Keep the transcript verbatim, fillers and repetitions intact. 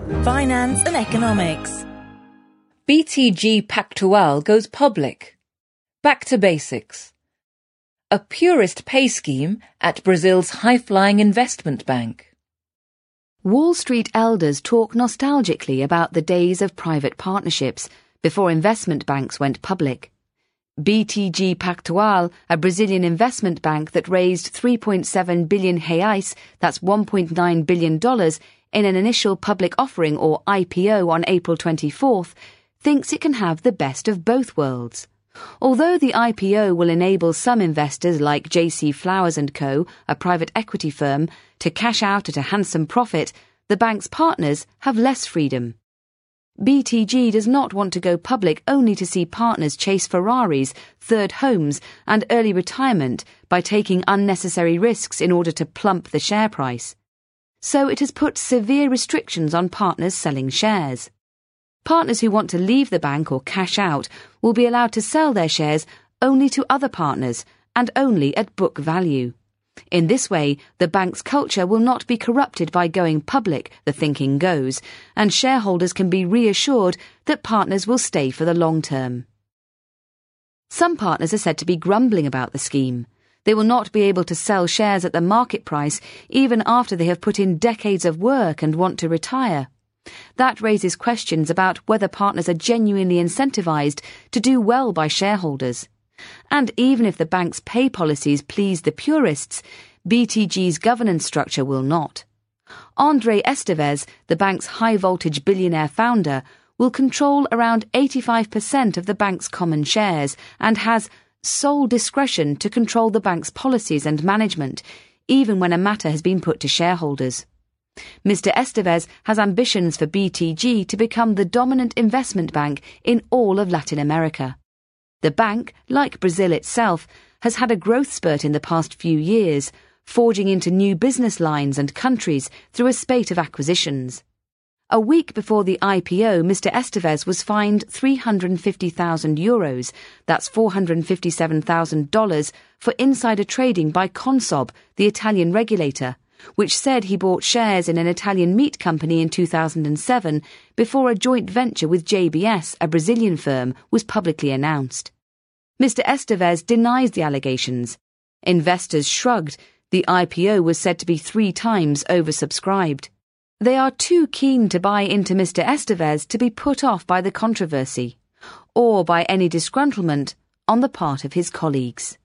Finance and economics. B T G Pactual goes public. Back to basics. A purist pay scheme at Brazil's high-flying investment bank. Wall Street elders talk nostalgically about the days of private partnerships before investment banks went public. B T G Pactual, a Brazilian investment bank that raised three point seven billion reais, that's one point nine billion dollars, in an initial public offering or I P O on April twenty-fourth, thinks it can have the best of both worlds. Although the I P O will enable some investors like J C Flowers and Co., a private equity firm, to cash out at a handsome profit, the bank's partners have less freedom. B T G does not want to go public only to see partners chase Ferraris, third homes, and early retirement by taking unnecessary risks in order to plump the share price. So it has put severe restrictions on partners selling shares. Partners who want to leave the bank or cash out will be allowed to sell their shares only to other partners and only at book value. In this way, the bank's culture will not be corrupted by going public, the thinking goes, and shareholders can be reassured that partners will stay for the long term. Some partners are said to be grumbling about the scheme. They will not be able to sell shares at the market price even after they have put in decades of work and want to retire. That raises questions about whether partners are genuinely incentivized to do well by shareholders. And even if the bank's pay policies please the purists, B T G's governance structure will not. André Esteves, the bank's high-voltage billionaire founder, will control around eighty-five percent of the bank's common shares and has sole discretion to control the bank's policies and management, even when a matter has been put to shareholders. Mister Esteves has ambitions for B T G to become the dominant investment bank in all of Latin America. The bank, like Brazil itself, has had a growth spurt in the past few years, forging into new business lines and countries through a spate of acquisitions. A week before the I P O, Mister Esteves was fined three hundred fifty thousand euros, that's four hundred fifty-seven thousand dollars, for insider trading by Consob, the Italian regulator, which said he bought shares in an Italian meat company in two thousand seven before a joint venture with J B S, a Brazilian firm, was publicly announced. Mister Esteves denies the allegations. Investors shrugged. The I P O was said to be three times oversubscribed. They are too keen to buy into Mister Esteves to be put off by the controversy, or by any disgruntlement on the part of his colleagues.